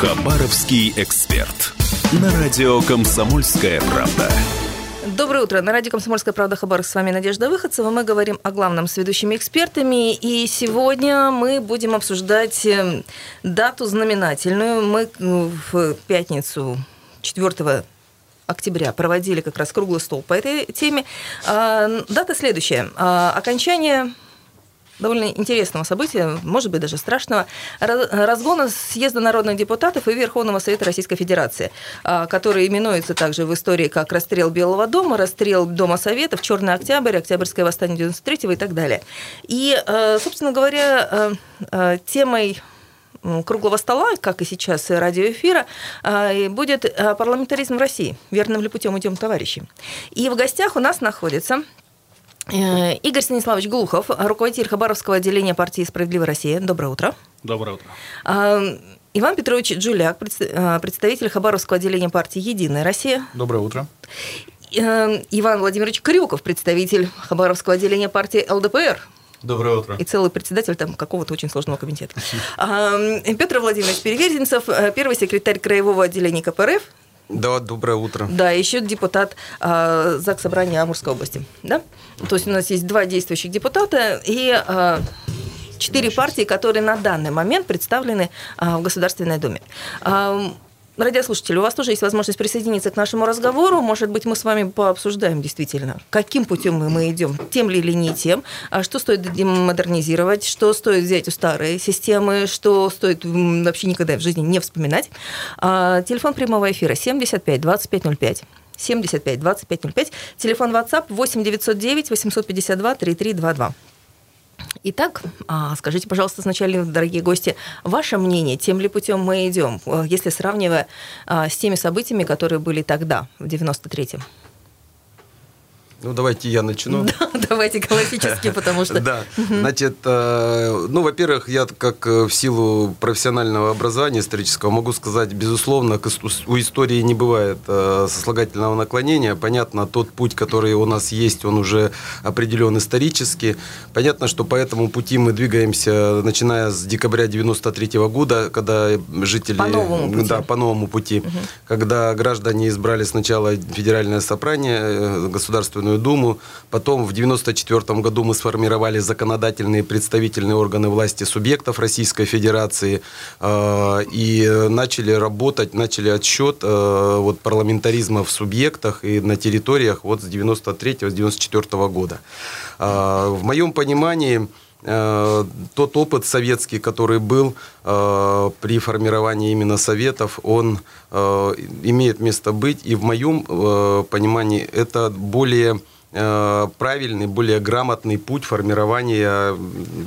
Хабаровский эксперт. На радио «Комсомольская правда». Доброе утро. На радио «Комсомольская правда» Хабаровск. С вами Надежда Выходцева. Мы говорим о главном с ведущими экспертами. И сегодня мы будем обсуждать дату знаменательную. Мы в пятницу 4 октября проводили как раз круглый стол по этой теме. Дата следующая. Окончание довольно интересного события, может быть, даже страшного, разгона съезда народных депутатов и Верховного Совета Российской Федерации, который именуется также в истории как расстрел Белого дома, расстрел Дома Советов, Черный Октябрь, Октябрьское восстание 93-го и так далее. И, собственно говоря, темой круглого стола, как и сейчас радиоэфира, будет парламентаризм в России. Верным ли путем идем, товарищи? И в гостях у нас находится Игорь Станиславович Глухов, руководитель Хабаровского отделения партии «Справедливая Россия». Доброе утро. Доброе утро. Иван Петрович Джуляк, представитель Хабаровского отделения партии «Единая Россия». Доброе утро. Иван Владимирович Крюков, представитель Хабаровского отделения партии ЛДПР. Доброе утро. И целый председатель там какого-то очень сложного комитета. Петр Владимирович Переверзинцев, первый секретарь краевого отделения КПРФ. Да, доброе утро. Да, еще депутат Заксобрания Амурской области. Да? То есть у нас есть 2 действующих депутата и 4 партии, которые на данный момент представлены в Государственной Думе. Радиослушатели, у вас тоже есть возможность присоединиться к нашему разговору. Может быть, мы с вами пообсуждаем действительно, каким путем мы идем, тем ли или не тем, что стоит модернизировать, что стоит взять у старой системы, что стоит вообще никогда в жизни не вспоминать. Телефон прямого эфира 75 25 05. 75 25 05. Телефон WhatsApp 8 909 852 3322. Итак, скажите, пожалуйста, сначала, дорогие гости, ваше мнение, тем ли путем мы идем, если сравнивая с теми событиями, которые были тогда, в 93-м? Ну, давайте я начну. Да, давайте классически, потому что... Да, значит, во-первых, я как в силу профессионального образования исторического могу сказать, безусловно, у истории не бывает сослагательного наклонения. Понятно, тот путь, который у нас есть, он уже определен исторически. Понятно, что по этому пути мы двигаемся, начиная с декабря 93-го года, когда жители... По новому пути. Да, по новому пути. Когда граждане избрали сначала федеральное собрание, Государственную Думу, потом в 1994 году мы сформировали законодательные и представительные органы власти субъектов Российской Федерации и начали работать, начали отсчет парламентаризма в субъектах и на территориях с 1993-1994 года. В моем понимании, тот опыт советский, который был при формировании именно советов, он имеет место быть. И в моем понимании это более правильный, более грамотный путь формирования,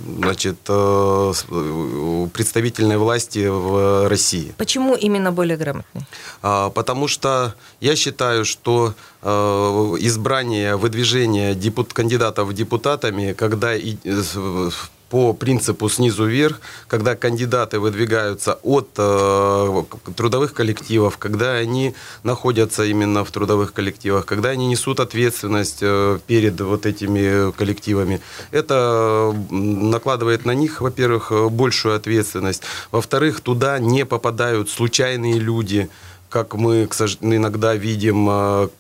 представительной власти в России. Почему именно более грамотный? Потому что я считаю, что избрание, выдвижение кандидатов депутатами, когда по принципу снизу вверх, когда кандидаты выдвигаются от трудовых коллективов, когда они находятся именно в трудовых коллективах, когда они несут ответственность перед этими коллективами. Это накладывает на них, во-первых, большую ответственность. Во-вторых, туда не попадают случайные люди, как мы иногда видим,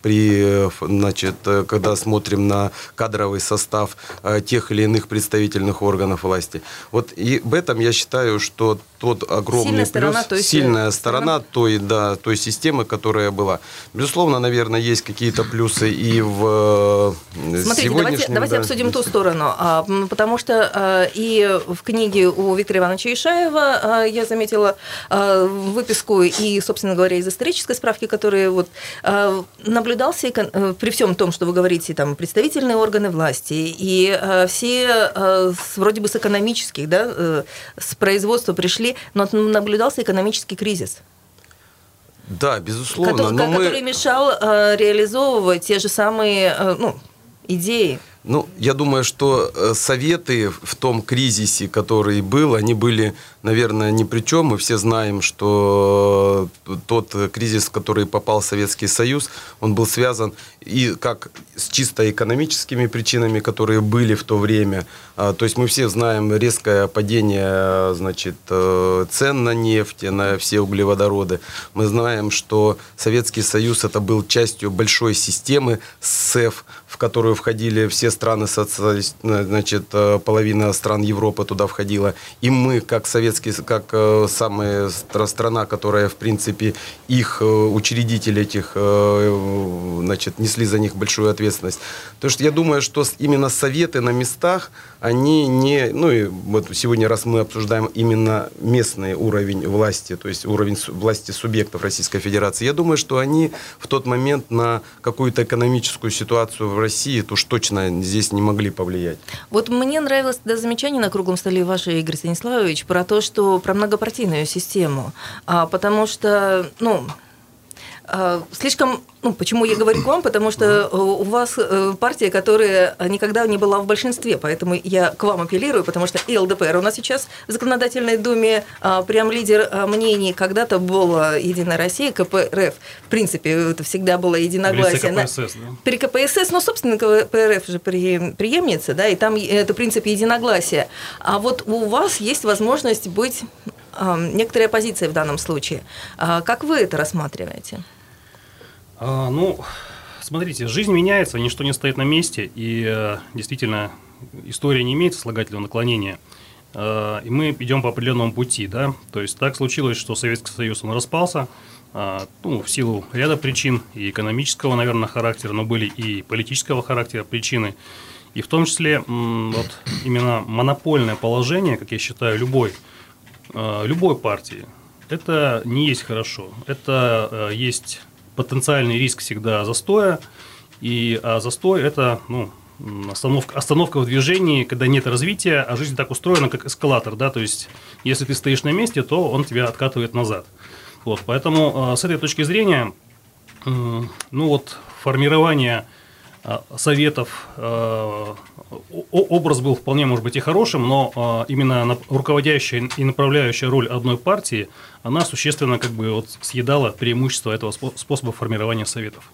когда смотрим на кадровый состав тех или иных представительных органов власти. И в этом я считаю, что тот огромный сильная сторона той системы, которая была. Безусловно, наверное, есть какие-то плюсы и в сегодняшнем... Давайте обсудим ту сторону, потому что и в книге у Виктора Ивановича Ишаева я заметила выписку и, собственно говоря, из исторической справки, которые наблюдался при всем том, что вы говорите, там, представительные органы власти и все вроде бы с экономических, с производства пришли, но наблюдался экономический кризис. Да, безусловно. Который мешал реализовывать те же самые идеи. Я думаю, что советы в том кризисе, который был, они были, наверное, ни при чем. Мы все знаем, что тот кризис, в который попал Советский Союз, он был связан и как с чисто экономическими причинами, которые были в то время. То есть мы все знаем резкое падение, цен на нефть, на все углеводороды. Мы знаем, что Советский Союз это был частью большой системы СЭФ, в которую входили все страны, половина стран Европы туда входила. И мы, как самая страна, которая, в принципе, их учредители несли за них большую ответственность. Потому что я думаю, что именно советы на местах, они не... сегодня, раз мы обсуждаем именно местный уровень власти, то есть уровень власти субъектов Российской Федерации, я думаю, что они в тот момент на какую-то экономическую ситуацию в России уж точно здесь не могли повлиять. Вот мне нравилось тогда замечание на круглом столе ваше, Игорь Станиславович, про многопартийную систему, потому что, слишком... почему я говорю к вам? Потому что у вас партия, которая никогда не была в большинстве, поэтому я к вам апеллирую, потому что и ЛДПР у нас сейчас в Законодательной Думе прям лидер мнений. Когда-то была Единая Россия, КПРФ. В принципе, это всегда было единогласие. При КПСС, собственно, КПРФ же преемница, да, и там это принцип единогласия. А вот у вас есть возможность быть некоторой оппозицией в данном случае. Как вы это рассматриваете? Смотрите, жизнь меняется, ничто не стоит на месте, и действительно история не имеет сослагательного наклонения, и мы идем по определенному пути, да, то есть так случилось, что Советский Союз, он распался, в силу ряда причин, и экономического, наверное, характера, но были и политического характера причины, и в том числе именно монопольное положение, как я считаю, любой партии, это не есть хорошо, это есть потенциальный риск всегда застоя, а застой – это остановка в движении, когда нет развития, а жизнь так устроена, как эскалатор, да, то есть если ты стоишь на месте, то он тебя откатывает назад. Поэтому с этой точки зрения, формирование советов, образ был вполне, может быть, и хорошим, но именно руководящая и направляющая роль одной партии, она существенно съедала преимущество этого способа формирования советов.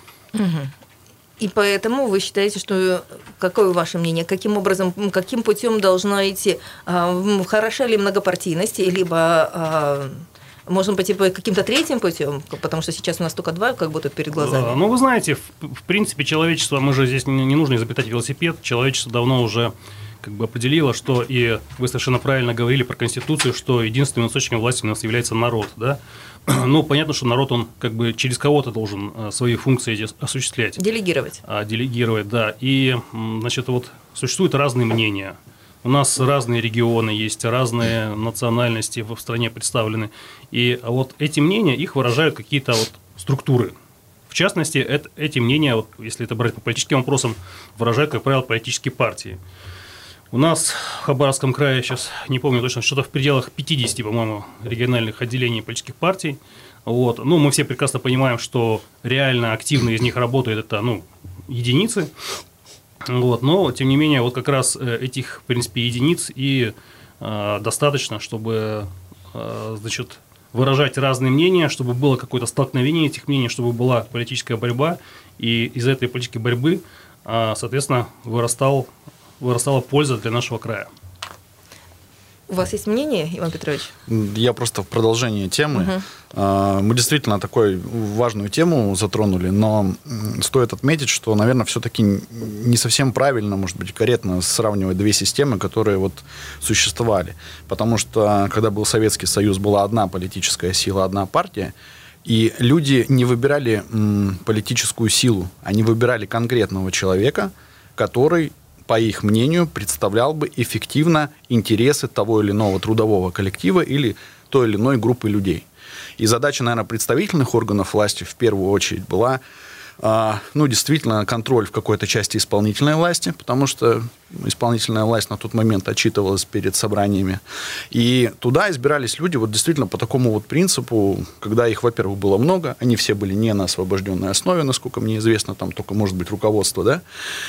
И поэтому вы считаете, что какое ваше мнение, каким путем должна идти? Хороша ли многопартийность, либо можем пойти по каким-то третьим путем, потому что сейчас у нас только два как будто перед глазами. Вы знаете, в принципе, человечество, мы же здесь не нужно изобретать велосипед, человечество давно уже определило, что, и вы совершенно правильно говорили про Конституцию, что единственным источником власти у нас является народ, да? Понятно, что народ, он через кого-то должен свои функции осуществлять. Делегировать. Делегировать, да. И, существуют разные мнения. У нас разные регионы есть, разные национальности в стране представлены. И эти мнения, их выражают какие-то структуры. В частности, эти мнения, если это брать по политическим вопросам, выражают, как правило, политические партии. У нас в Хабаровском крае, сейчас не помню точно, что-то в пределах 50, по-моему, региональных отделений политических партий. Мы все прекрасно понимаем, что реально активно из них работают это единицы. Но, тем не менее, как раз этих, в принципе, единиц и достаточно, чтобы, выражать разные мнения, чтобы было какое-то столкновение этих мнений, чтобы была политическая борьба, и из этой политической борьбы, соответственно, вырастала польза для нашего края. У вас есть мнение, Иван Петрович? Я просто в продолжении темы. Мы действительно такую важную тему затронули, но стоит отметить, что, наверное, все-таки не совсем правильно, может быть, корректно сравнивать две системы, которые существовали. Потому что, когда был Советский Союз, была одна политическая сила, одна партия, и люди не выбирали политическую силу, они выбирали конкретного человека, который, по их мнению, представлял бы эффективно интересы того или иного трудового коллектива или той или иной группы людей. И задача, наверное, представительных органов власти в первую очередь была, действительно, контроль в какой-то части исполнительной власти, потому что исполнительная власть на тот момент отчитывалась перед собраниями. И туда избирались люди действительно по такому принципу, когда их, во-первых, было много, они все были не на освобожденной основе, насколько мне известно, там только, может быть, руководство, да?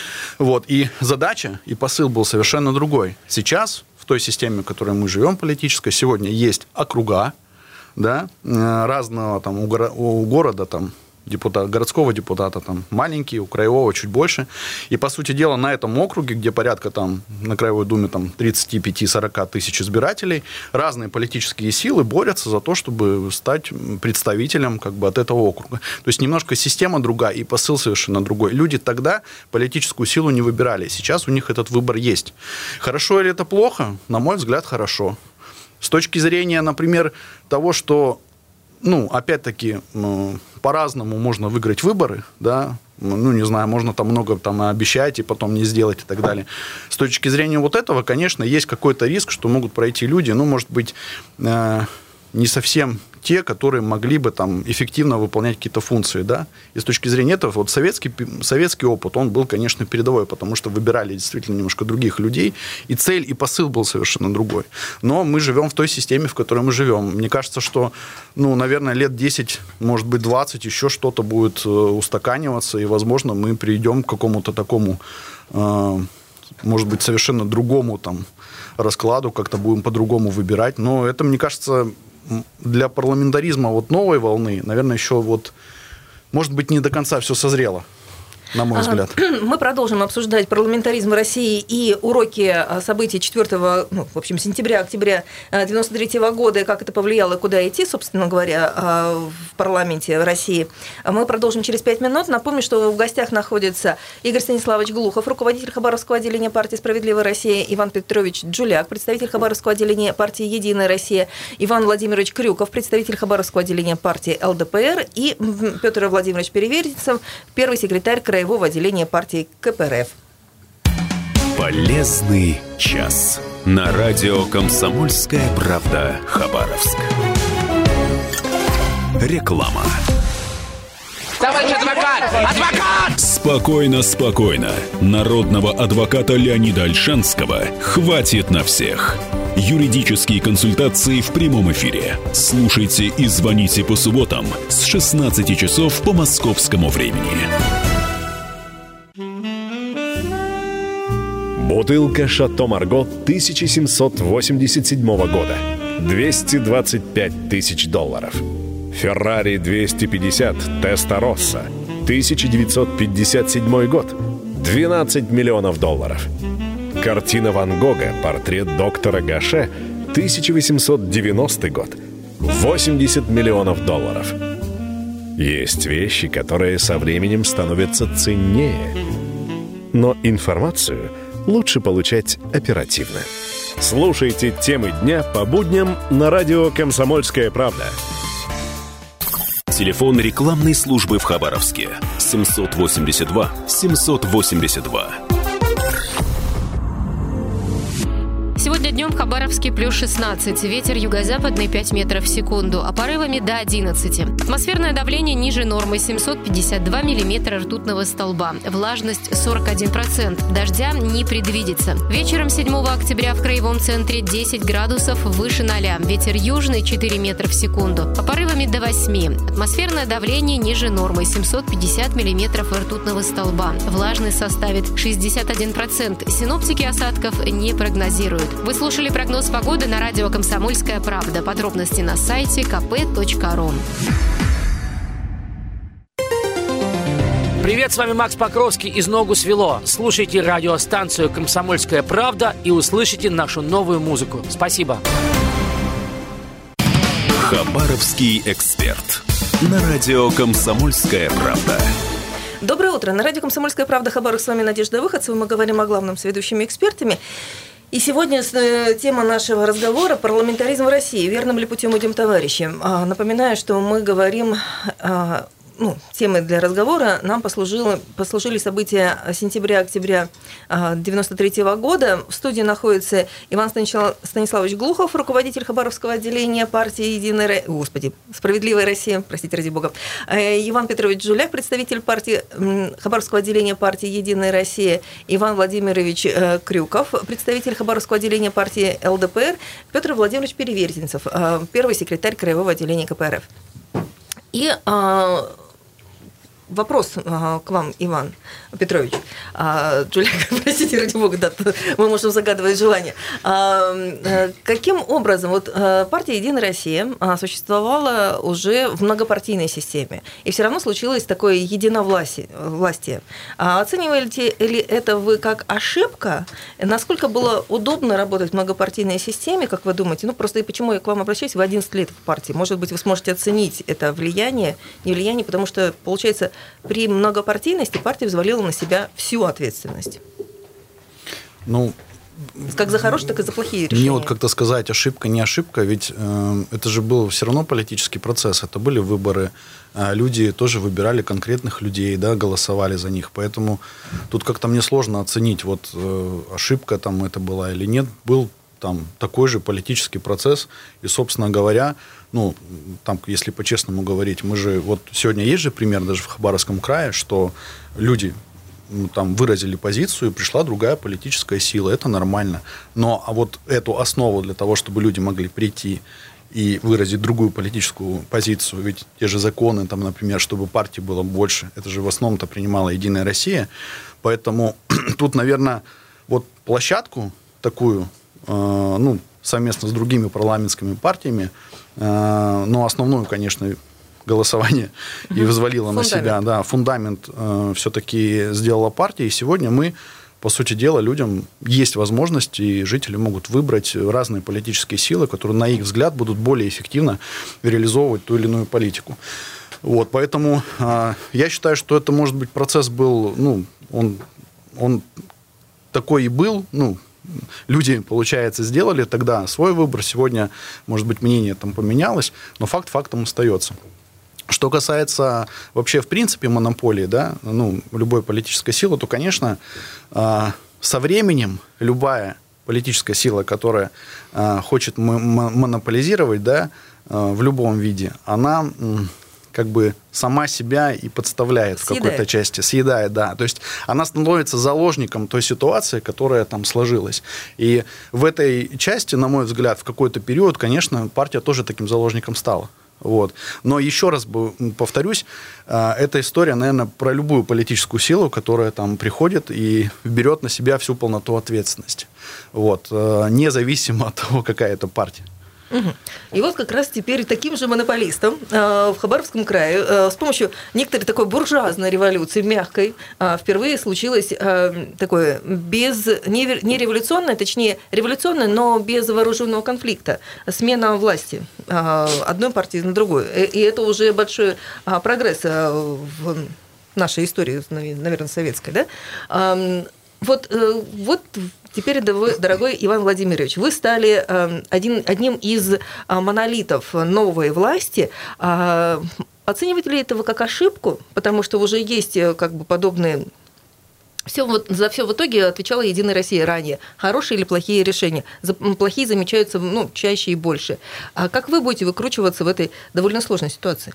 Вот. И задача, и посыл был совершенно другой. Сейчас в той системе, в которой мы живем, политической, сегодня есть округа, да, разного там, у города там, городского депутата там маленький, у краевого чуть больше. И, по сути дела, на этом округе, где порядка там на Краевой Думе там 35-40 тысяч избирателей, разные политические силы борются за то, чтобы стать представителем как бы от этого округа. То есть немножко система другая и посыл совершенно другой. Люди тогда политическую силу не выбирали. Сейчас у них этот выбор есть. Хорошо или это плохо? На мой взгляд, хорошо. С точки зрения, например, того, что опять-таки, по-разному можно выиграть выборы, да, не знаю, можно там много обещать и потом не сделать и так далее. С точки зрения вот этого, конечно, есть какой-то риск, что могут пройти люди, может быть, не совсем те, которые могли бы там эффективно выполнять какие-то функции, да. И с точки зрения этого, вот советский опыт, он был, конечно, передовой, потому что выбирали действительно немножко других людей, и цель, и посыл был совершенно другой. Но мы живем в той системе, в которой мы живем. Мне кажется, что, наверное, лет 10, может быть, 20, еще что-то будет устаканиваться, и, возможно, мы придем к какому-то такому, может быть, совершенно другому там раскладу, как-то будем по-другому выбирать. Но это, мне кажется, для парламентаризма новой волны, наверное, еще может быть, не до конца все созрело, на мой взгляд. Мы продолжим обсуждать парламентаризм России и уроки событий 4 сентября-октября 1993 года, и как это повлияло, куда идти, собственно говоря, в парламенте России. Мы продолжим через 5 минут. Напомню, что в гостях находится Игорь Станиславович Глухов, руководитель Хабаровского отделения партии «Справедливая Россия», Иван Петрович Джуляк, представитель Хабаровского отделения партии «Единая Россия», Иван Владимирович Крюков, представитель Хабаровского отделения партии ЛДПР, и Петр Владимирович Переверзинцев, первый секретарь краевого отделения партии КПРФ. Полезный час. На радио «Комсомольская правда» Хабаровск. Реклама. Товарищ адвокат! Адвокат! Спокойно, спокойно. Народного адвоката Леонида Ольшанского хватит на всех. Юридические консультации в прямом эфире. Слушайте и звоните по субботам с 16 часов по московскому времени. Бутылка «Шато Марго» 1787 года. $225 тысяч. «Феррари 250 Теста-Росса» 1957 год. $12 миллионов. Картина Ван Гога «Портрет доктора Гаше» 1890 год. $80 миллионов. Есть вещи, которые со временем становятся ценнее. Но информацию лучше получать оперативно. Слушайте темы дня по будням на радио «Комсомольская правда». Телефон рекламной службы в Хабаровске 782 782. Сегодня днем в Хабаровске плюс 16, ветер юго-западный 5 метров в секунду, а порывами до 11. Атмосферное давление ниже нормы 752 миллиметра ртутного столба, влажность 41%, дождя не предвидится. Вечером 7 октября в краевом центре 10 градусов выше 0, ветер южный 4 метра в секунду, а порывами до 8. Атмосферное давление ниже нормы 750 миллиметров ртутного столба, влажность составит 61%, синоптики осадков не прогнозируют. Вы слушали прогноз погоды на радио «Комсомольская правда». Подробности на сайте kp.ru. Привет, с вами Макс Покровский из «Ногу свело». Слушайте радиостанцию «Комсомольская правда» и услышите нашу новую музыку. Спасибо. Хабаровский эксперт. На радио «Комсомольская правда». Доброе утро. На радио «Комсомольская правда» Хабаровск, с вами Надежда Выходцева. Мы говорим о главном с ведущими экспертами. И сегодня тема нашего разговора – парламентаризм в России. Верным ли путем идем, товарищи? Напоминаю, что мы говорим темой для разговора нам послужили события сентября-октября 1993 года. В студии находится Иван Станиславович Глухов, руководитель Хабаровского отделения партии «Справедливая Россия», простите, ради бога. Иван Петрович Джуляк, представитель партии Хабаровского отделения партии «Единая Россия». Иван Владимирович Крюков, представитель Хабаровского отделения партии ЛДПР. Петр Владимирович Переверзинцев, первый секретарь краевого отделения КПРФ. И вопрос к вам, Иван Петрович. Джулия, простите, ради бога, да, мы можем загадывать желание. Каким образом партия «Единая Россия» существовала уже в многопартийной системе, и все равно случилось такое единовластие. Оцениваете ли это вы как ошибка? Насколько было удобно работать в многопартийной системе, как вы думаете? Просто и почему я к вам обращаюсь, вы 11 лет в партии. Может быть, вы сможете оценить это влияние, не влияние, потому что, получается, при многопартийности партия взвалила на себя всю ответственность. Как за хорошие, так и за плохие решения. Мне как-то сказать, ошибка, не ошибка, ведь это же был все равно политический процесс, это были выборы, люди тоже выбирали конкретных людей, да, голосовали за них, поэтому тут как-то мне сложно оценить, ошибка там это была или нет, был там такой же политический процесс, и, собственно говоря, там, если по-честному говорить, мы же, сегодня есть же пример даже в Хабаровском крае, что люди там выразили позицию, и пришла другая политическая сила. Это нормально. Но эту основу для того, чтобы люди могли прийти и выразить другую политическую позицию, ведь те же законы, там, например, чтобы партий было больше, это же в основном-то принимала «Единая Россия». Поэтому тут, наверное, площадку такую, совместно с другими парламентскими партиями, но основную, конечно, голосование и взвалила на себя. Фундамент все-таки сделала партия. И сегодня мы, по сути дела, людям есть возможность, и жители могут выбрать разные политические силы, которые, на их взгляд, будут более эффективно реализовывать ту или иную политику. Поэтому я считаю, что это, может быть, процесс был, он такой и был, люди, получается, сделали тогда свой выбор, сегодня, может быть, мнение там поменялось, но факт фактом остается. Что касается вообще, в принципе, монополии, любой политической силы, то, конечно, со временем любая политическая сила, которая хочет монополизировать, в любом виде, она как бы сама себя и подставляет в какой-то части, съедает, да. То есть она становится заложником той ситуации, которая там сложилась. И в этой части, на мой взгляд, в какой-то период, конечно, партия тоже таким заложником стала. Но еще раз повторюсь, эта история, наверное, про любую политическую силу, которая там приходит и берет на себя всю полноту ответственности. Независимо от того, какая это партия. И как раз теперь таким же монополистом в Хабаровском крае с помощью некоторой такой буржуазной революции, мягкой, впервые случилось такое не революционное, точнее революционное, но без вооруженного конфликта, смена власти одной партии на другую. И это уже большой прогресс в нашей истории, наверное, советской, да? Теперь, дорогой Иван Владимирович, вы стали одним из монолитов новой власти. Оцениваете ли это вы как ошибку? Потому что уже есть подобные... За все в итоге отвечала «Единая Россия» ранее. Хорошие или плохие решения? Плохие замечаются чаще и больше. А как вы будете выкручиваться в этой довольно сложной ситуации?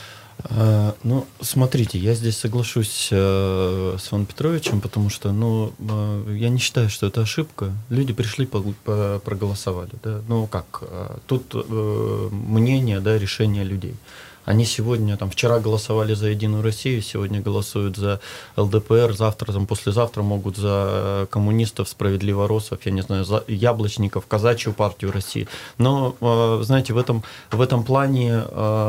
Смотрите, я здесь соглашусь с Иваном Петровичем, потому что, я не считаю, что это ошибка. Люди пришли, проголосовали, да. Тут мнение, да, решение людей. Они сегодня, вчера голосовали за «Единую Россию», сегодня голосуют за ЛДПР, завтра, послезавтра могут за коммунистов, справедливоросов, я не знаю, за яблочников, казачью партию России. Но, знаете, в этом плане...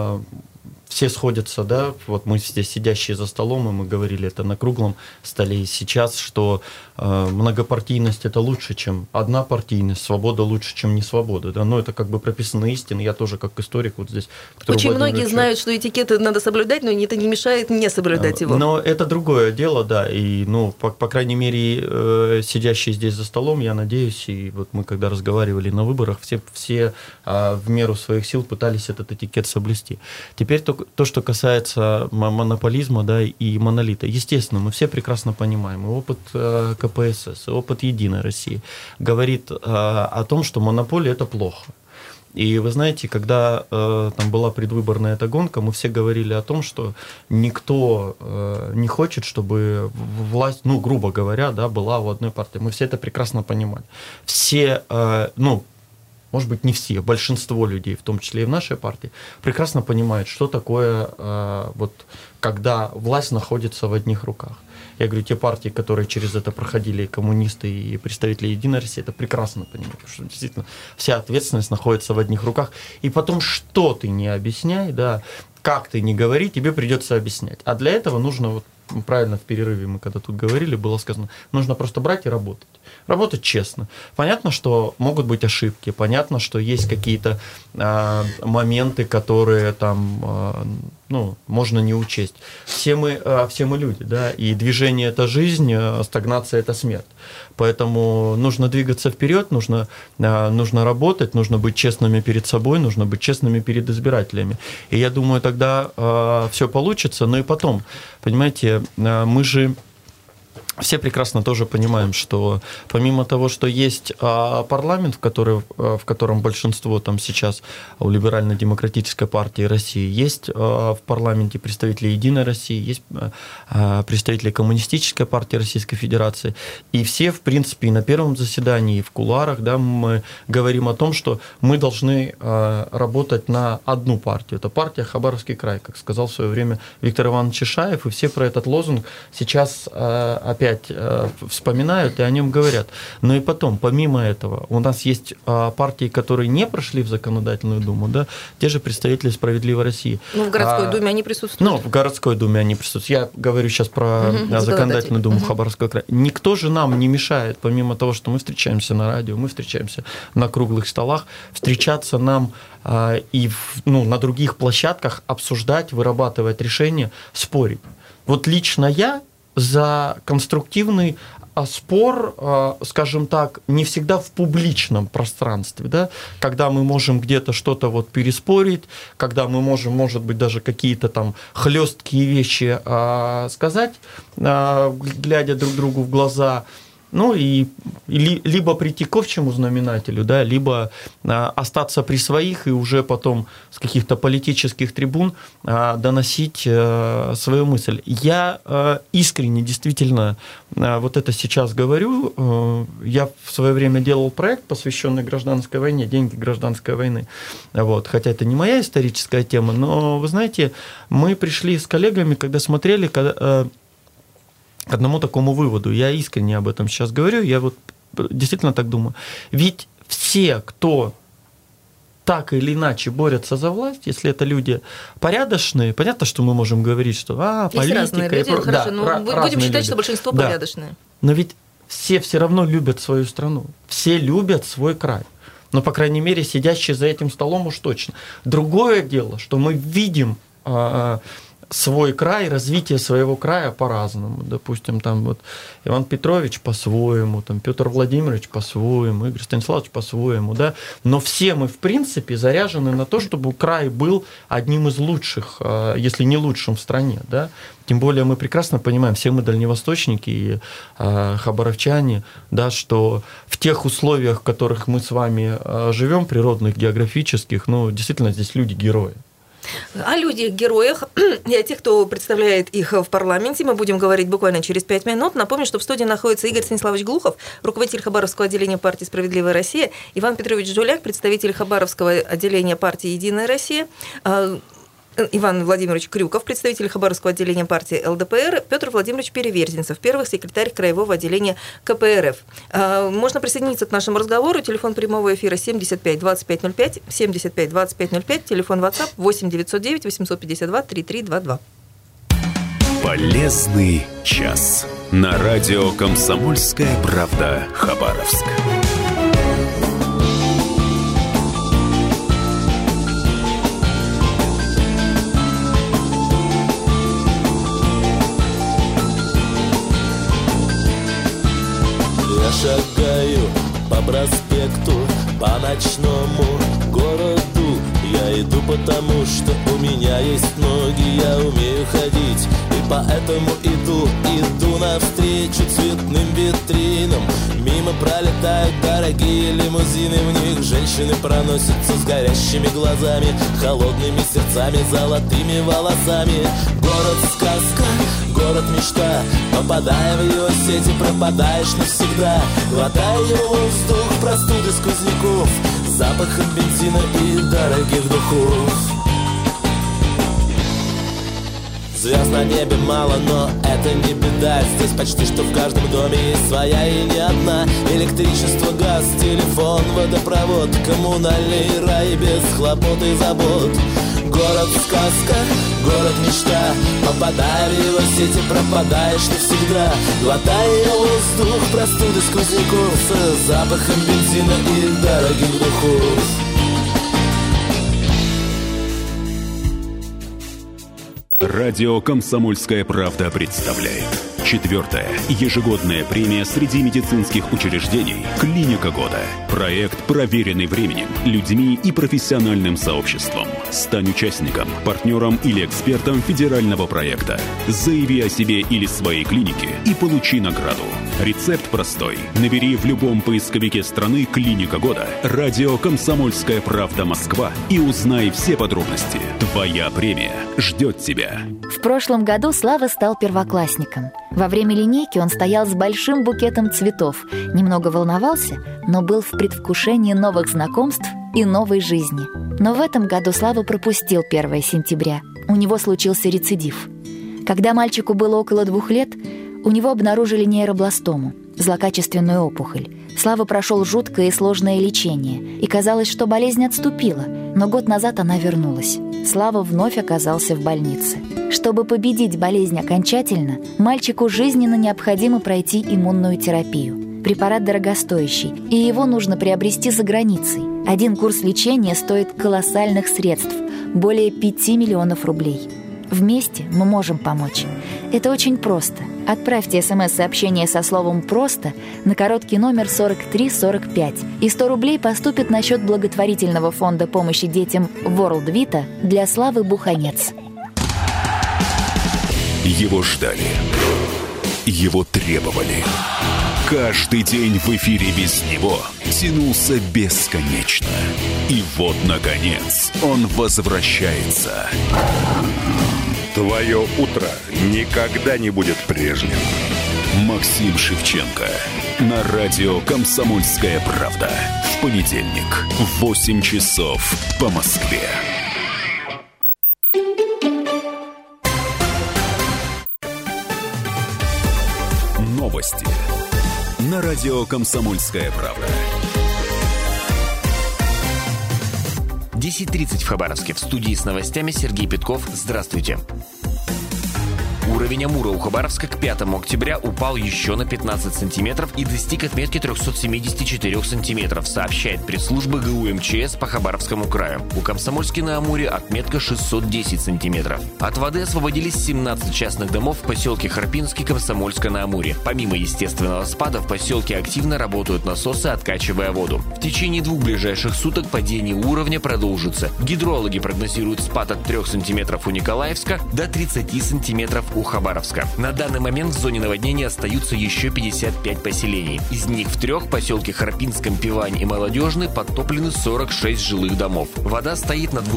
Все сходятся, да, мы здесь сидящие за столом, и мы говорили это на круглом столе сейчас, что многопартийность это лучше, чем однопартийность, свобода лучше, чем не свобода, да, но это прописанная истина, я тоже как историк здесь. Очень многие знают, что этикеты надо соблюдать, но это не мешает не соблюдать его. Но это другое дело, да, и, по крайней мере, сидящие здесь за столом, я надеюсь, и мы когда разговаривали на выборах, все в меру своих сил пытались этот этикет соблюсти. Теперь то, что касается монополизма, да, и монолита, естественно, мы все прекрасно понимаем, и опыт КПСС, и опыт «Единой России» говорит о том, что монополия – это плохо. И вы знаете, когда там была предвыборная эта гонка, мы все говорили о том, что никто не хочет, чтобы власть, грубо говоря, да, была у одной партии. Мы все это прекрасно понимали. Все, может быть, не все, большинство людей, в том числе и в нашей партии, прекрасно понимают, что такое, вот, когда власть находится в одних руках. Я говорю, те партии, которые через это проходили, и коммунисты, и представители Единой России, это прекрасно понимают, потому что действительно вся ответственность находится в одних руках. И потом, что ты не объясняй, да, как ты не говори, тебе придется объяснять. А для этого нужно, вот, правильно в перерыве мы когда тут говорили, было сказано, нужно просто брать и работать. Работать честно. Понятно, что могут быть ошибки, понятно, что есть какие-то моменты, которые там, можно не учесть. Все мы люди, да, и движение – это жизнь, стагнация – это смерть. Поэтому нужно двигаться вперед, нужно работать, нужно быть честными перед собой, нужно быть честными перед избирателями. И я думаю, тогда все получится. Ну и потом, понимаете, мы же все прекрасно тоже понимаем, что помимо того, что есть парламент, в котором большинство там сейчас у Либерально-демократической партии России, есть в парламенте представители Единой России, есть представители Коммунистической партии Российской Федерации, и все, в принципе, и на первом заседании, и в кулуарах, да, мы говорим о том, что мы должны работать на одну партию. Это партия Хабаровский край, как сказал в свое время Виктор Иванович Чешаев, и все про этот лозунг сейчас опять вспоминают и о нем говорят. Но и потом, помимо этого, у нас есть партии, которые не прошли в Законодательную Думу, да, те же представители «Справедливой России». Ну, в городской думе они присутствуют. В городской думе они присутствуют. Я говорю сейчас про Законодательную Думу Хабаровского края. Никто же нам не мешает, помимо того, что мы встречаемся на радио, мы встречаемся на круглых столах, встречаться нам и на других площадках, обсуждать, вырабатывать решения, спорить. Вот лично я за конструктивный спор, скажем так, не всегда в публичном пространстве, да, когда мы можем где-то что-то вот переспорить, когда мы можем, может быть, даже какие-то там хлесткие вещи сказать, глядя друг другу в глаза. И либо прийти к общему знаменателю, да, либо остаться при своих и уже потом с каких-то политических трибун доносить свою мысль. Я искренне, действительно, вот это сейчас говорю. Я в свое время делал проект, посвященный гражданской войне, деньги гражданской войны. Вот. Хотя это не моя историческая тема, но, вы знаете, мы пришли с коллегами, когда смотрели к одному такому выводу. Я искренне об этом сейчас говорю, я вот действительно так думаю. Ведь все, кто так или иначе борются за власть, если это люди порядочные, понятно, что мы можем говорить, что политика... Есть разные люди, хорошо, но будем считать, что большинство порядочные. Но ведь все равно любят свою страну, все любят свой край. Но, по крайней мере, сидящие за этим столом уж точно. Другое дело, что мы видим свой край, развитие своего края по-разному. Допустим, там вот Иван Петрович по-своему, там Петр Владимирович по-своему, Игорь Станиславович по-своему, да. Но все мы, в принципе, заряжены на то, чтобы край был одним из лучших, если не лучшим в стране, да. Тем более мы прекрасно понимаем, все мы дальневосточники и хабаровчане, да, что в тех условиях, в которых мы с вами живем, природных, географических, действительно здесь люди-герои. О людях-героях и о тех, кто представляет их в парламенте, мы будем говорить буквально через 5 минут. Напомню, что в студии находится Игорь Станиславович Глухов, руководитель Хабаровского отделения партии «Справедливая Россия», Иван Петрович Жуляк, представитель Хабаровского отделения партии «Единая Россия», Иван Владимирович Крюков, представитель Хабаровского отделения партии ЛДПР, Петр Владимирович Переверзинцев, первый секретарь краевого отделения КПРФ. Можно присоединиться к нашему разговору. Телефон прямого эфира 75 25 05, 75 25 05, телефон WhatsApp 8 909 852 3322. Полезный час. На радио «Комсомольская правда» Хабаровск. Шагаю по проспекту, по ночному городу. Я иду потому, что у меня есть ноги, я умею ходить, и поэтому иду навстречу цветным витринам. Мимо пролетают дорогие лимузины, в них женщины проносятся с горящими глазами, холодными сердцами, золотыми волосами. Город-сказка, город-мечта, попадая в его сети, пропадаешь навсегда. Глотаю воздух простуды сквозняков, запахом бензина и дорогих духов. Звезд на небе мало, но это не беда. Здесь почти что в каждом доме есть своя и не одна. Электричество, газ, телефон, водопровод, коммунальный рай без хлопот и забот. Город сказка, город мечта. Попадая в его сети, пропадаешь навсегда. Глотая воздух простуды сквозняков с запахом бензина и дорогих духов. Радио «Комсомольская правда» представляет 4-я ежегодная премия среди медицинских учреждений «Клиника года». Проект, проверенный временем, людьми и профессиональным сообществом. Стань участником, партнером или экспертом федерального проекта. Заяви о себе или своей клинике и получи награду. Рецепт простой. Набери в любом поисковике страны «Клиника года», радио «Комсомольская правда» Москва и узнай все подробности. Твоя премия ждет тебя. В прошлом году Слава стал первоклассником. Во время линейки он стоял с большим букетом цветов, немного волновался, но был в предвкушении новых знакомств и новой жизни. Но в этом году Слава пропустил 1 сентября. У него случился рецидив. Когда мальчику было около 2 лет, у него обнаружили нейробластому, злокачественную опухоль. Слава прошел жуткое и сложное лечение, и казалось, что болезнь отступила, но год назад она вернулась. Слава вновь оказался в больнице. Чтобы победить болезнь окончательно, мальчику жизненно необходимо пройти иммунную терапию. Препарат дорогостоящий, и его нужно приобрести за границей. Один курс лечения стоит колоссальных средств – более 5 миллионов рублей. Вместе мы можем помочь. Это очень просто. Отправьте СМС-сообщение со словом «просто» на короткий номер 4345, и 100 рублей поступит на счет благотворительного фонда помощи детям World Vita для Славы Буханец. Его ждали. Его требовали. Каждый день в эфире без него тянулся бесконечно. И вот, наконец, он возвращается. Твое утро никогда не будет прежним. Максим Шевченко. На радио «Комсомольская правда». В понедельник в 8 часов по Москве. Новости. На радио «Комсомольская правда». 10:30 в Хабаровске. В студии с новостями Сергей Петков. Здравствуйте. Уровень Амура у Хабаровска к 5 октября упал еще на 15 сантиметров и достиг отметки 374 сантиметров, сообщает пресс-служба ГУ МЧС по Хабаровскому краю. У Комсомольски на Амуре отметка 610 сантиметров. От воды освободились 17 частных домов в поселке Харпинский, Комсомольска на Амуре. Помимо естественного спада, в поселке активно работают насосы, откачивая воду. В течение 2 ближайших суток падение уровня продолжится. Гидрологи прогнозируют спад от 3 сантиметров у Николаевска до 30 сантиметров у Хабаровска. На данный момент в зоне наводнения остаются еще 55 поселений. Из них в 3 поселке Харпинском, Пивань и Молодежный подтоплены 46 жилых домов. Вода стоит на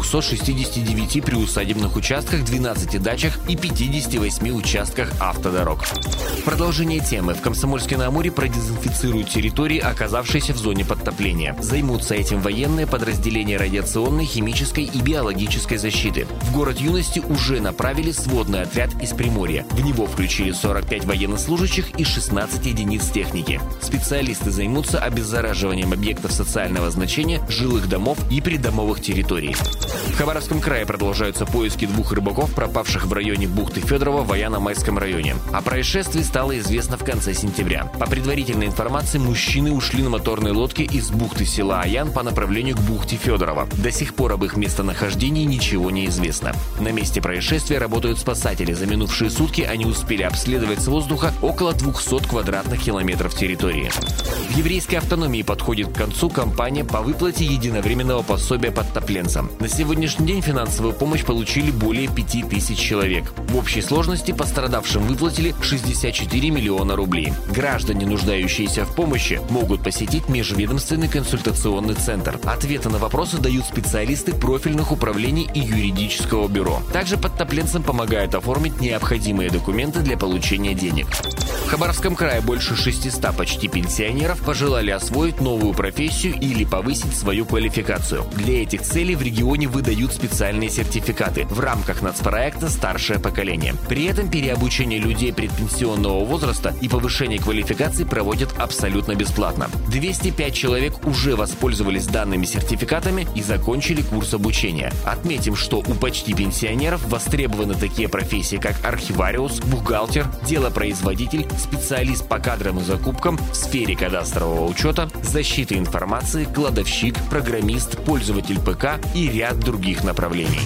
269 приусадебных участках, 12 дачах и 58 участках автодорог. В продолжение темы. В Комсомольске на Амуре продезинфицируют территории, оказавшиеся в зоне подтопления. Займутся этим военные подразделения радиационной, химической и биологической защиты. В город Юности уже направили сводный отряд из Приморья. В него включили 45 военнослужащих и 16 единиц техники. Специалисты займутся обеззараживанием объектов социального значения, жилых домов и придомовых территорий. В Хабаровском крае продолжаются поиски 2 рыбаков, пропавших в районе бухты Федорова в Аяно-Майском районе. О происшествии стало известно в конце сентября. По предварительной информации, мужчины ушли на моторной лодке из бухты села Аян по направлению к бухте Федорова. До сих пор об их местонахождении ничего не известно. На месте происшествия работают спасатели. За минувшие сутки они успели обследовать с воздуха около 200 квадратных километров территории. В еврейской автономии подходит к концу кампания по выплате единовременного пособия подтопленцам. На сегодняшний день финансовую помощь получили более 5000 человек. В общей сложности пострадавшим выплатили 64 миллиона рублей. Граждане, нуждающиеся в помощи, могут посетить межведомственный консультационный центр. Ответы на вопросы дают специалисты профильных управлений и юридического бюро. Также подтопленцам помогают оформить необходимые необходимые документы для получения денег. В Хабаровском крае больше 600 почти пенсионеров пожелали освоить новую профессию или повысить свою квалификацию. Для этих целей в регионе выдают специальные сертификаты в рамках нацпроекта «Старшее поколение». При этом переобучение людей предпенсионного возраста и повышение квалификации проводят абсолютно бесплатно. 205 человек уже воспользовались данными сертификатами и закончили курс обучения. Отметим, что у почти пенсионеров востребованы такие профессии, как архивариус, бухгалтер, делопроизводитель, специалист по кадрам и закупкам в сфере кадастрового учета, защиты информации, кладовщик, программист, пользователь ПК и ряд других направлений.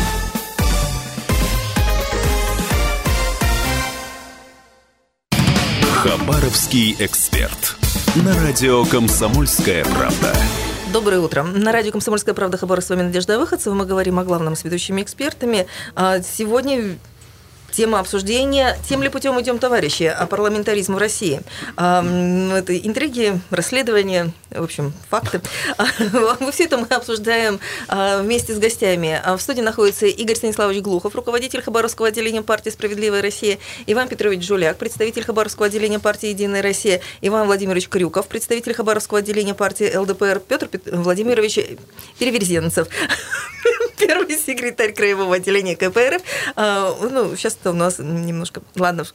Хабаровский эксперт. На радио «Комсомольская правда». Доброе утро. На радио «Комсомольская правда» Хабаров, с вами Надежда Выходцева. Мы говорим о главном с ведущими экспертами. Сегодня тема обсуждения «Тем ли путем идем, товарищи?» о парламентаризме в России. Это интриги, расследования, в общем, факты. Все это мы обсуждаем вместе с гостями. В студии находится Игорь Станиславович Глухов, руководитель Хабаровского отделения партии «Справедливая Россия», Иван Петрович Жуляк, представитель Хабаровского отделения партии «Единая Россия», Иван Владимирович Крюков, представитель Хабаровского отделения партии ЛДПР, Петр Владимирович Переверзенцев, первый секретарь краевого отделения КПРФ. Сейчас у нас немножко... Ладно.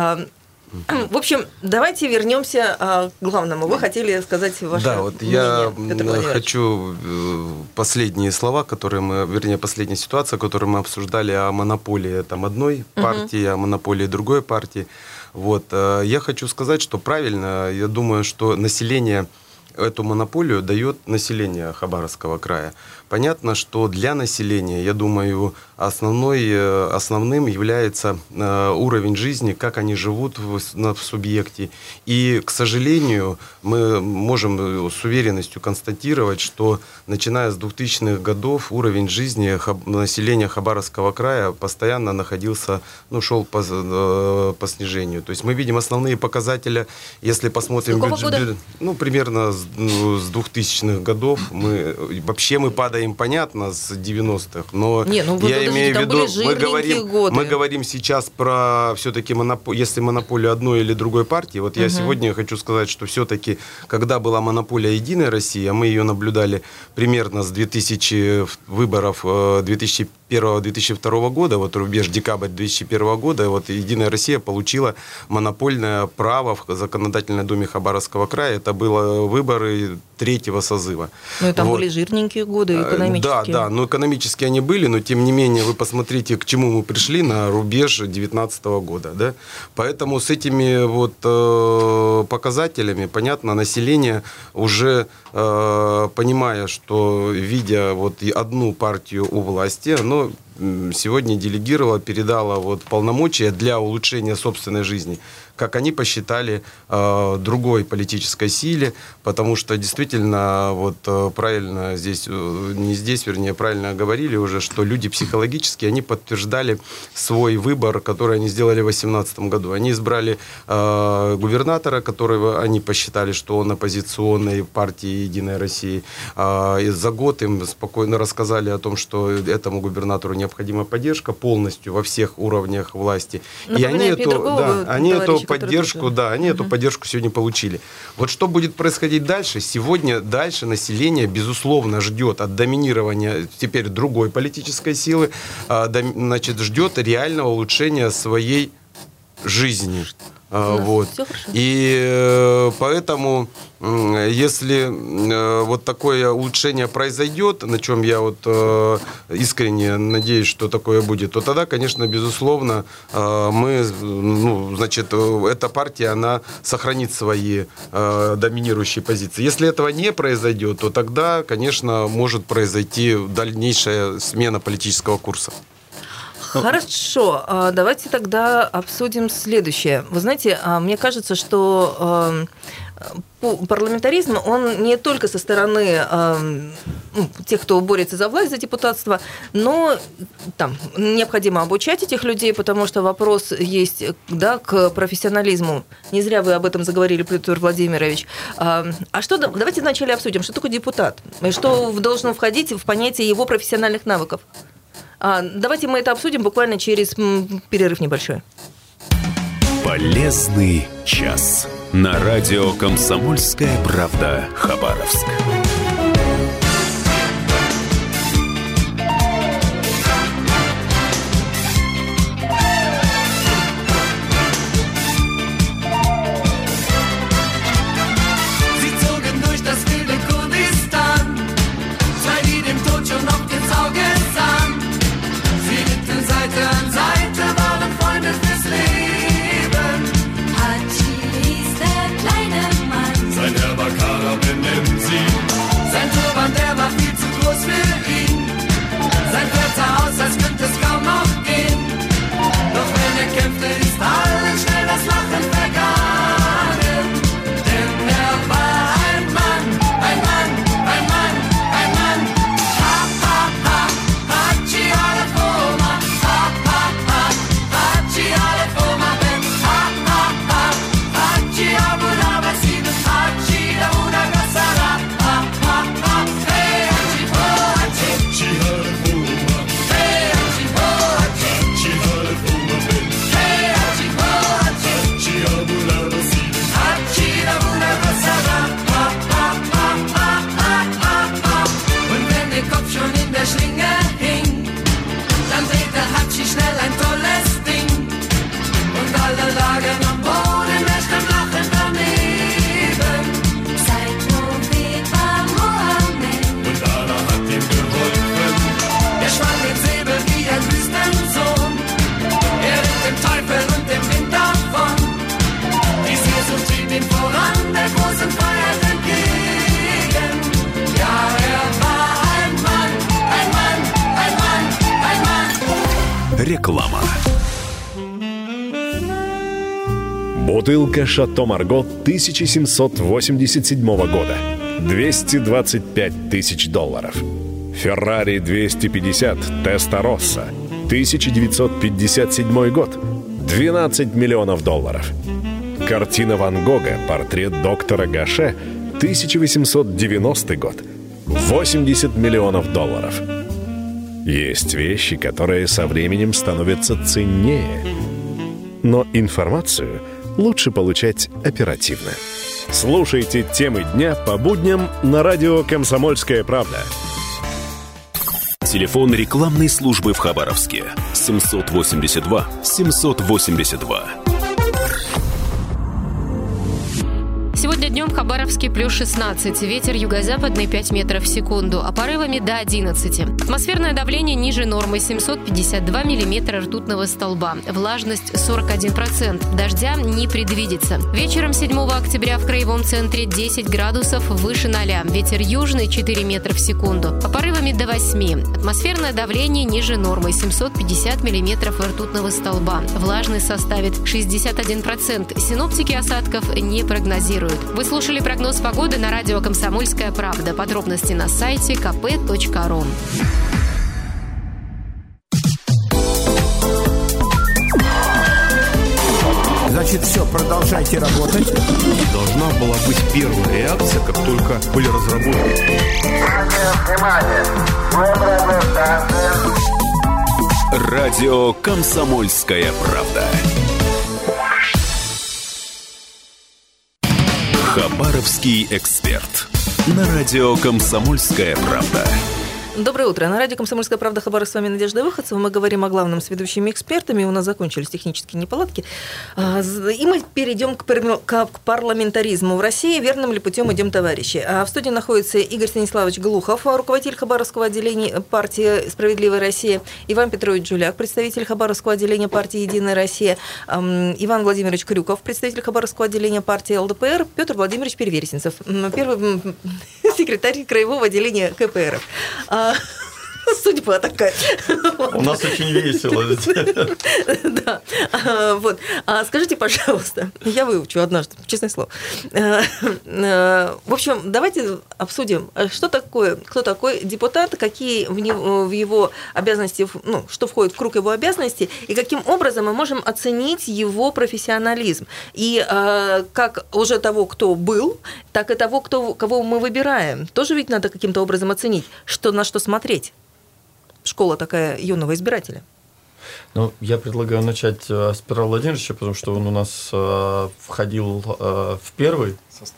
В общем, давайте вернемся к главному. Вы хотели сказать ваше мнение, Петр Владимирович. Я хочу последние слова, последняя ситуация, которую мы обсуждали о монополии одной партии, о монополии другой партии. Я хочу сказать, что правильно, я думаю, что население... Эту монополию дает население Хабаровского края. Понятно, что для населения, я думаю, основным является уровень жизни, как они живут в субъекте. И, к сожалению, мы можем с уверенностью констатировать, что начиная с 2000-х годов уровень жизни населения Хабаровского края постоянно шел по снижению. То есть мы видим основные показатели, если посмотрим бюджет, примерно с 2000-х годов. Мы падаем, понятно, с 90-х, но я имею в виду, мы говорим сейчас про все-таки если монополию одной или другой партии. Я сегодня хочу сказать, что все-таки, когда была монополия «Единая Россия», мы ее наблюдали примерно с 2000 выборов 2001-2002 года, рубеж декабрь 2001 года, «Единая Россия» получила монопольное право в Законодательной Думе Хабаровского края. Это было выборы третьего созыва. Ну и там были жирненькие годы экономические. Да, экономически они были, но тем не менее вы посмотрите, к чему мы пришли на рубеж 2019 года. Да? Поэтому с этими показателями, понятно, население уже понимая, что видя одну партию у власти, оно сегодня делегировало, передало полномочия для улучшения собственной жизни, как они посчитали, другой политической силе, потому что действительно правильно правильно говорили уже, что люди психологически, они подтверждали свой выбор, который они сделали в 2018 году. Они избрали губернатора, которого они посчитали, что он оппозиционной партии «Единая Россия». И за год им спокойно рассказали о том, что этому губернатору необходима поддержка полностью во всех уровнях власти. И они эту поддержку сегодня получили. Что будет происходить дальше? Сегодня дальше население, безусловно, ждет от доминирования теперь другой политической силы, ждет реального улучшения своей жизни. И поэтому, если такое улучшение произойдет, на чем я искренне надеюсь, что такое будет, то тогда, конечно, безусловно, эта партия, она сохранит свои доминирующие позиции. Если этого не произойдет, то тогда, конечно, может произойти дальнейшая смена политического курса. Хорошо, давайте тогда обсудим следующее. Вы знаете, мне кажется, что парламентаризм, он не только со стороны тех, кто борется за власть, за депутатство, но необходимо обучать этих людей, потому что вопрос есть к профессионализму. Не зря вы об этом заговорили, Петр Владимирович. Давайте вначале обсудим, что такое депутат, и что должно входить в понятие его профессиональных навыков. Давайте мы это обсудим буквально через перерыв небольшой. Полезный час. На радио «Комсомольская правда» Хабаровск. Реклама. Бутылка «Шато Марго» 1787 года. $225 тысяч. «Феррари 250 Теста-Росса» 1957 год. $12 миллионов. Картина Ван Гога «Портрет доктора Гаше» 1890 год. $80 миллионов. Есть вещи, которые со временем становятся ценнее. Но информацию лучше получать оперативно. Слушайте темы дня по будням на радио «Комсомольская правда». Телефон рекламной службы в Хабаровске 782 782. Сегодня днем в Хабаровске плюс 16. Ветер юго-западный 5 метров в секунду, а порывами до 11. Атмосферное давление ниже нормы 752 миллиметра ртутного столба. Влажность 41%. Дождя не предвидится. Вечером 7 октября в краевом центре 10 градусов выше 0. Ветер южный 4 метра в секунду, а порывами до 8. Атмосферное давление ниже нормы 750 миллиметров ртутного столба. Влажность составит 61%. Синоптики осадков не прогнозируют. Вы слушали прогноз погоды на радио «Комсомольская правда». Подробности на сайте kp.ru. Значит, все, продолжайте работать. Должна была быть первая реакция, как только были разработаны. Радио «Комсомольская правда». Хабаровский эксперт. На радио «Комсомольская правда». Доброе утро. На радио «Комсомольская правда» Хабаровск, с вами Надежда Выходцева. Мы говорим о главном с ведущими экспертами. У нас закончились технические неполадки. И мы перейдем к парламентаризму в России. Верным ли путем идем, товарищи? В студии находится Игорь Станиславович Глухов, руководитель Хабаровского отделения партии «Справедливая Россия», Иван Петрович Джуляк, представитель Хабаровского отделения партии «Единая Россия», Иван Владимирович Крюков, представитель Хабаровского отделения партии ЛДПР, Петр Владимирович Перевересенцев, первый секретарь краевого отделения КПРФ. Судьба такая. У нас очень весело. Да. Вот. Скажите, пожалуйста, я выучу однажды, честное слово. В общем, давайте обсудим, что такое, кто такой депутат, какие в его обязанности, ну, что входит в круг его обязанностей, и каким образом мы можем оценить его профессионализм. И как уже того, кто был, так и того, кого мы выбираем. Тоже ведь надо каким-то образом оценить, на что смотреть. школа такая юного избирателя? Ну, я предлагаю начать с Петра Владимировича, потому что он у нас входил в первый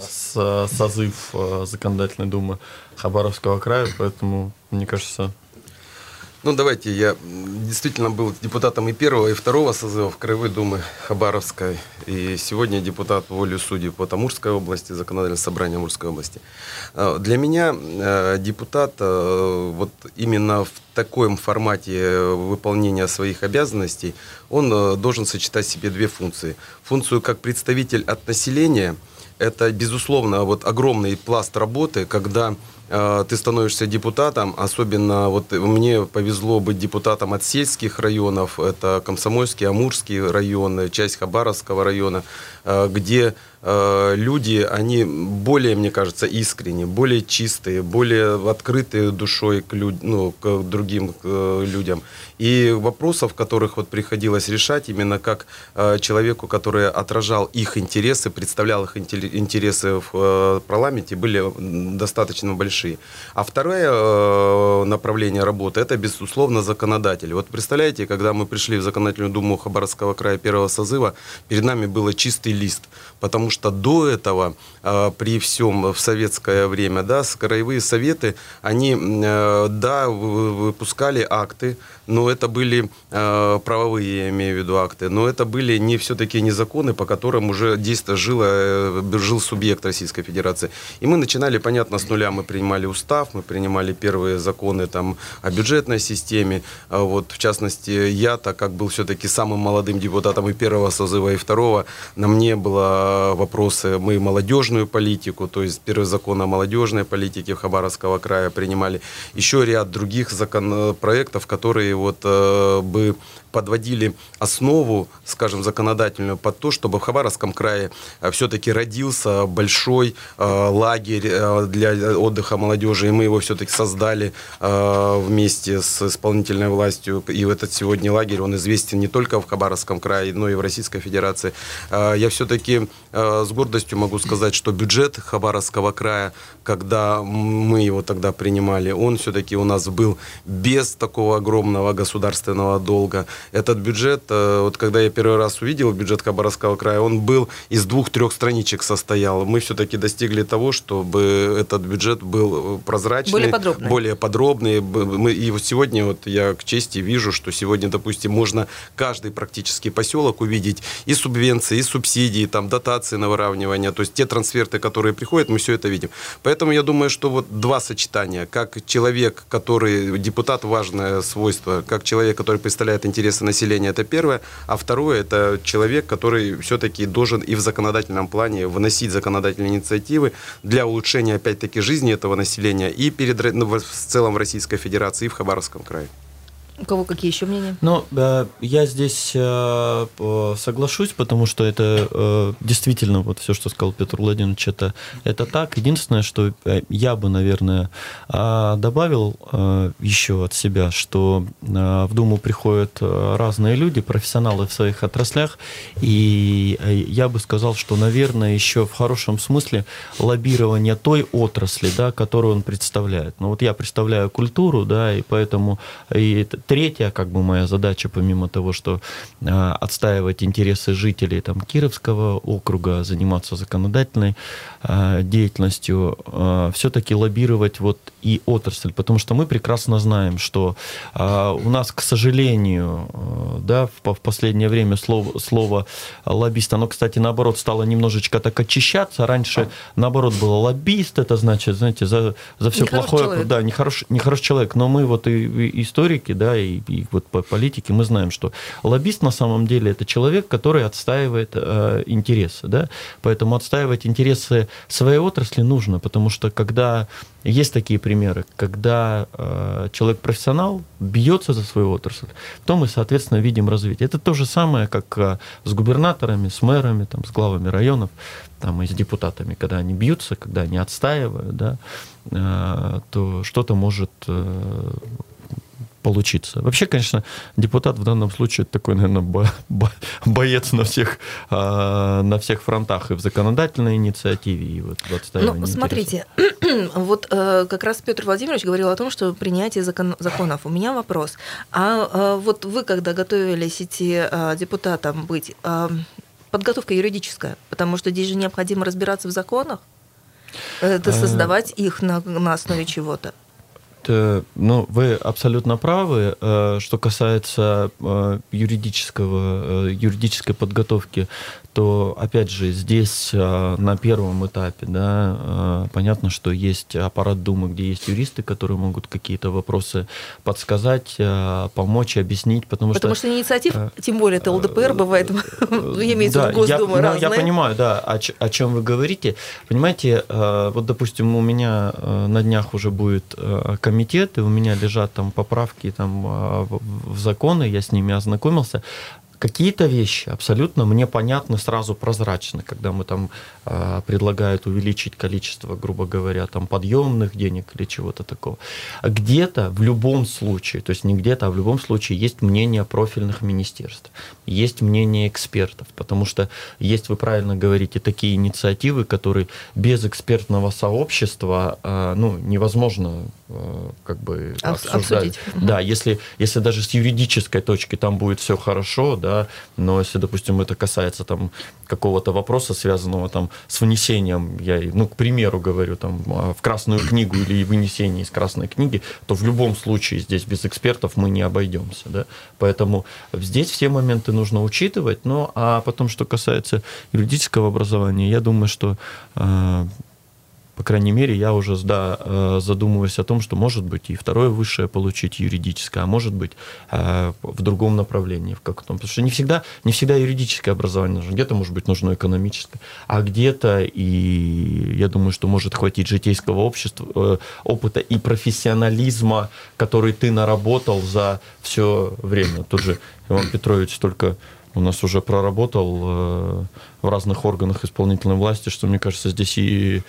созыв Законодательной Думы Хабаровского края, поэтому, мне кажется... Ну, давайте, я действительно был депутатом и первого, и второго созывов Краевой Думы Хабаровской, и сегодня депутат волею судей по Амурской области, Законодательное собрание Амурской области. Для меня депутат вот именно в таком формате выполнения своих обязанностей, он должен сочетать в себе две функции. Функцию как представитель от населения, это, безусловно, вот огромный пласт работы, когда ты становишься депутатом, особенно вот мне повезло быть депутатом от сельских районов, это Комсомольский, Амурский район, часть Хабаровского района, где люди, они более, мне кажется, искренне, более чистые, более открытые душой к другим людям. И вопросов, которых вот приходилось решать, именно как человеку, который отражал их интересы, представлял их интересы в парламенте, были достаточно большие. А второе направление работы, это, безусловно, законодатель. Вот представляете, когда мы пришли в Законодательную Думу Хабаровского края первого созыва, перед нами был чистый лист, потому что до этого, при всем в советское время, да, краевые советы, они, да, выпускали акты, но это были правовые, я имею в виду, акты, но это были все-таки не законы, по которым уже жил субъект Российской Федерации. И мы начинали, понятно, с нуля. Мы принимали устав, мы принимали первые законы там, о бюджетной системе. Вот, в частности, я, так как был все-таки самым молодым депутатом и первого созыва, и второго, на мне было вопросы, мы молодежную политику, то есть первый закон о молодежной политике Хабаровского края принимали. Еще ряд других законопроектов, которые вот бы подводили основу, скажем, законодательную под то, чтобы в Хабаровском крае все-таки родился большой лагерь для отдыха молодежи, и мы его все-таки создали вместе с исполнительной властью. И этот сегодня лагерь, он известен не только в Хабаровском крае, но и в Российской Федерации. Я все-таки с гордостью могу сказать, что бюджет Хабаровского края, когда мы его тогда принимали, он все-таки у нас был без такого огромного государственного долга. Этот бюджет, вот когда я первый раз увидел бюджет Хабаровского края, он был из 2-3 страничек состоял. Мы все-таки достигли того, чтобы этот бюджет был прозрачный, более подробный. И вот сегодня вот я к чести вижу, что сегодня, допустим, можно каждый практически поселок увидеть и субвенции, и субсидии, там, дотации на выравнивание, то есть те трансферты, которые приходят, мы все это видим. Поэтому я думаю, что вот два сочетания. Как человек, который, депутат, важное свойство, как человек, который представляет интересы населения, это первое, а второе, это человек, который все-таки должен и в законодательном плане выносить законодательные инициативы для улучшения, опять-таки, жизни этого населения и в целом в Российской Федерации, и в Хабаровском крае. У кого какие еще мнения? Ну, я здесь соглашусь, потому что это действительно, вот все, что сказал Петр Владимирович, это так. Единственное, что я бы, наверное, добавил еще от себя, что в Думу приходят разные люди, профессионалы в своих отраслях, и я бы сказал, что, наверное, еще в хорошем смысле лоббирование той отрасли, да, которую он представляет. Ну, вот я представляю культуру, да, и поэтому... Третья, как бы, моя задача, помимо того, что отстаивать интересы жителей там, Кировского округа, заниматься законодательной деятельностью, все-таки лоббировать вот и отрасль, потому что мы прекрасно знаем, что у нас, к сожалению, да, в последнее время слово лоббист, оно, кстати, наоборот, стало немножечко так очищаться. Раньше, наоборот, было лоббист, это значит, знаете, за все плохое, человек. Да, нехороший человек. Но мы вот и историки, да, и вот по политике мы знаем, что лоббист на самом деле это человек, который отстаивает интересы, да, поэтому отстаивать интересы своей отрасли нужно, потому что когда есть такие примеры, когда человек-профессионал бьется за свою отрасль, то мы, соответственно, видим развитие. Это то же самое, как с губернаторами, с мэрами, там, с главами районов, там, и с депутатами, когда они бьются, когда они отстаивают, да, то что-то может получиться. Вообще, конечно, депутат в данном случае такой, наверное, боец на всех фронтах, и в законодательной инициативе, и вот в отстаивании интересов. Смотрите, вот как раз Петр Владимирович говорил о том, что принятие законов. У меня вопрос. А вот вы, когда готовились идти депутатом быть, подготовка юридическая, потому что здесь же необходимо разбираться в законах, это создавать их на основе чего-то. Ну, вы абсолютно правы. Что касается юридической подготовки, то, опять же, здесь на первом этапе, да, понятно, что есть аппарат Думы, где есть юристы, которые могут какие-то вопросы подсказать, помочь, объяснить, потому что инициатив, тем более это ЛДПР бывает, имеется в виду Госдума разные. Я понимаю, да, о чем вы говорите. Понимаете, вот, допустим, у меня на днях уже будет комитет, и у меня лежат там поправки там, в законы, я с ними ознакомился. Какие-то вещи абсолютно мне понятны, сразу прозрачны, когда мы там предлагают увеличить количество, грубо говоря, там подъемных денег или чего-то такого. А где-то в любом случае, то есть не где-то, а в любом случае есть мнение профильных министерств, есть мнение экспертов, потому что есть, вы правильно говорите, такие инициативы, которые без экспертного сообщества невозможно как бы обсудить. Да, если даже с юридической точки там будет все хорошо, да, но если, допустим, это касается там какого-то вопроса, связанного там с внесением, я, к примеру говорю, там в Красную книгу или вынесение из Красной книги, то в любом случае здесь без экспертов мы не обойдемся, да, поэтому здесь все моменты нужно учитывать, а потом, что касается юридического образования, я думаю, что по крайней мере, я уже задумываюсь о том, что может быть и второе высшее получить юридическое, а может быть в другом направлении, в каком-то. Потому что не всегда юридическое образование нужно. Где-то, может быть, нужно экономическое, а где-то, и я думаю, что может хватить житейского опыта и профессионализма, который ты наработал за все время. Тот же Иван Петрович столько у нас уже проработал в разных органах исполнительной власти, что, мне кажется, здесь и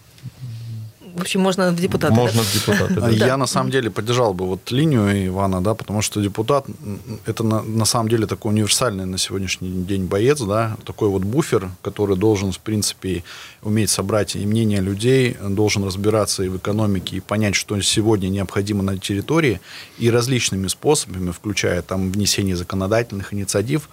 в общем, можно в депутаты. Можно в депутаты, да. Я на самом деле поддержал бы вот линию Ивана, да, потому что депутат это на самом деле такой универсальный на сегодняшний день боец, да, такой вот буфер, который должен, в принципе, уметь собрать и мнение людей, должен разбираться и в экономике, и понять, что сегодня необходимо на территории, и различными способами, включая там внесение законодательных инициатив,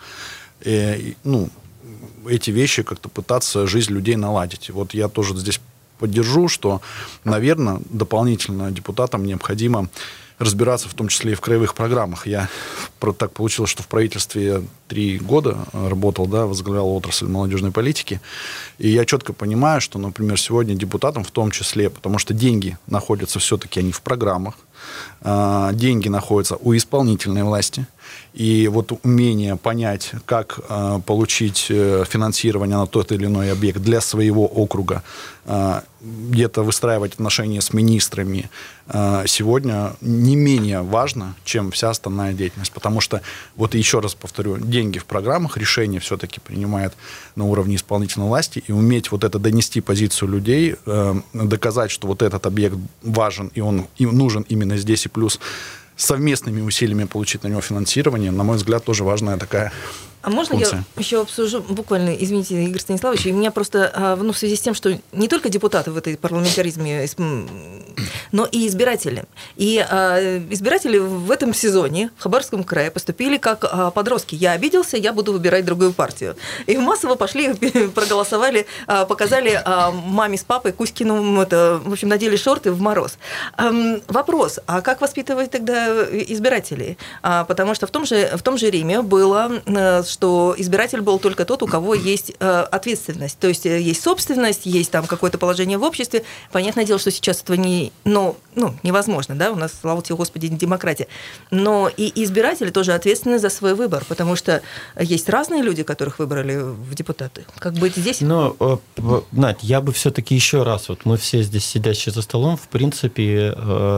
эти вещи как-то пытаться жизнь людей наладить. Вот я тоже здесь поддержу, что, наверное, дополнительно депутатам необходимо разбираться, в том числе и в краевых программах. Я так получилось, что в правительстве 3 года работал, да, возглавлял отрасль молодежной политики, и я четко понимаю, что, например, сегодня депутатам в том числе, потому что деньги находятся все-таки они в программах, деньги находятся у исполнительной власти, и вот умение понять, как получить финансирование на тот или иной объект для своего округа, где-то выстраивать отношения с министрами, сегодня не менее важно, чем вся остальная деятельность. Потому что, вот еще раз повторю, деньги в программах, решения все-таки принимают на уровне исполнительной власти, и уметь вот это донести позицию людей, доказать, что вот этот объект важен, и он им нужен именно здесь, и плюс совместными усилиями получить на него финансирование, на мой взгляд, тоже важная такая можно функция. Я еще обсужу буквально, извините, Игорь Станиславович, у меня просто в связи с тем, что не только депутаты в этой парламентаризме, но и избиратели. И избиратели в этом сезоне в Хабаровском крае поступили как подростки. Я обиделся, я буду выбирать другую партию. И массово пошли, проголосовали, показали маме с папой Кузькину, в общем, надели шорты в мороз. Вопрос, а как воспитывать тогда избирателей? Потому что в том же Риме было, что избиратель был только тот, у кого есть ответственность. То есть есть собственность, есть там какое-то положение в обществе. Понятное дело, что сейчас этого невозможно, да, у нас, слава тебе, Господи, демократия. Но и избиратели тоже ответственны за свой выбор, потому что есть разные люди, которых выбрали в депутаты. Как быть здесь? Надь, я бы все-таки еще раз, вот мы все здесь сидящие за столом, в принципе,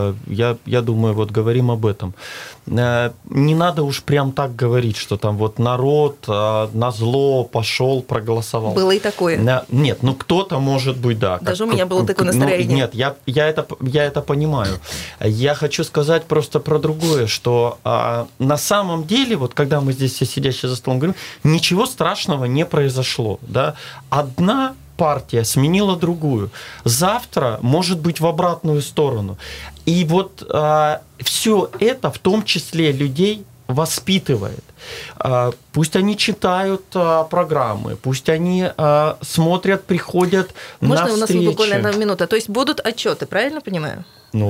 я думаю, вот говорим об этом. Не надо уж прям так говорить, что там вот народ народ назло пошел, проголосовал. Было и такое. Нет, ну кто-то, может быть, да. Даже у меня было такое настроение. Нет, я это понимаю. Я хочу сказать просто про другое, что на самом деле, вот когда мы здесь все сидящие за столом говорим, ничего страшного не произошло. Да? Одна партия сменила другую. Завтра может быть в обратную сторону. И вот все это, в том числе людей, воспитывает. Пусть они читают программы, пусть они смотрят, приходят на встречи. Можно у нас буквально минута? То есть будут отчеты, правильно понимаю? Ну,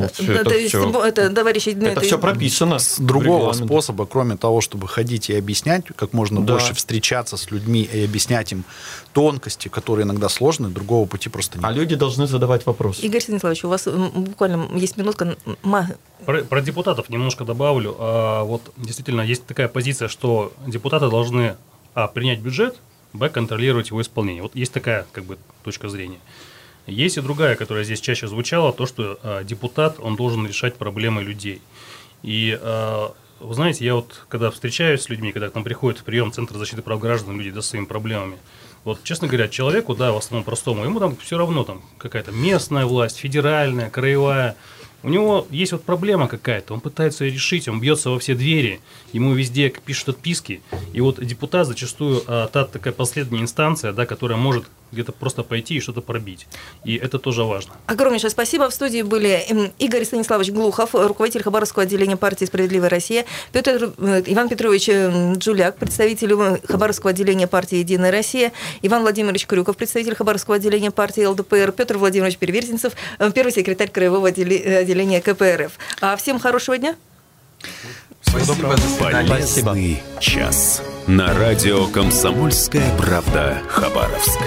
это все прописано. С другого способа, кроме того, чтобы ходить и объяснять, как можно больше встречаться с людьми и объяснять им тонкости, которые иногда сложны, другого пути просто нет. А люди должны задавать вопросы. Игорь Станиславович, у вас буквально есть минутка. Про депутатов немножко добавлю. Вот действительно есть такая позиция, что депутаты должны принять бюджет, контролировать его исполнение. Вот есть такая точка зрения. Есть и другая, которая здесь чаще звучала, то, что депутат, он должен решать проблемы людей. И, вы знаете, я вот, когда встречаюсь с людьми, когда к нам приходят в прием Центр защиты прав граждан, люди, со своими проблемами, вот, честно говоря, человеку, в основном простому, ему там все равно там какая-то местная власть, федеральная, краевая, у него есть вот проблема какая-то, он пытается ее решить, он бьется во все двери, ему везде пишут отписки, и вот депутат зачастую та такая последняя инстанция, которая может где-то просто пойти и что-то пробить. И это тоже важно. Огромнейшее спасибо. В студии были Игорь Станиславович Глухов, руководитель Хабаровского отделения партии «Справедливая Россия», Иван Петрович Джуляк, представитель Хабаровского отделения партии «Единая Россия», Иван Владимирович Крюков, представитель Хабаровского отделения партии ЛДПР, Петр Владимирович Переверзинцев, первый секретарь Краевого отделения КПРФ. Всем хорошего дня. Спасибо. Полезный час. На радио «Комсомольская правда» Хабаровск.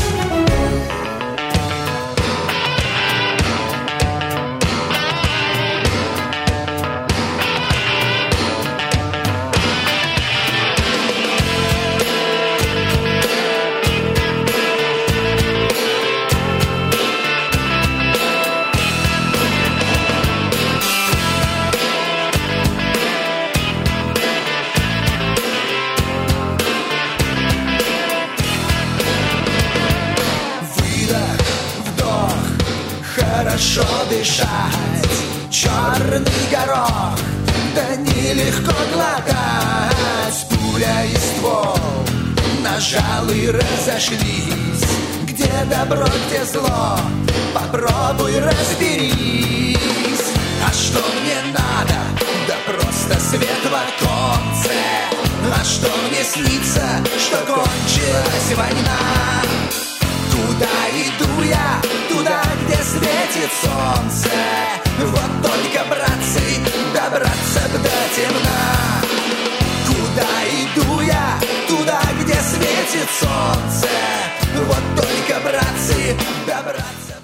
Хорошо дышать, черный горох, да нелегко глотать. Пуля и ствол, нажал и разошлись. Где добро, где зло, попробуй разберись. А что мне надо? Да просто свет в оконце. А что мне снится? Что кончилась война? Куда иду я? Туда, где светит солнце. Вот только, братцы, добраться б до темна. Куда иду я? Туда, где светит солнце. Вот только, братцы, добраться.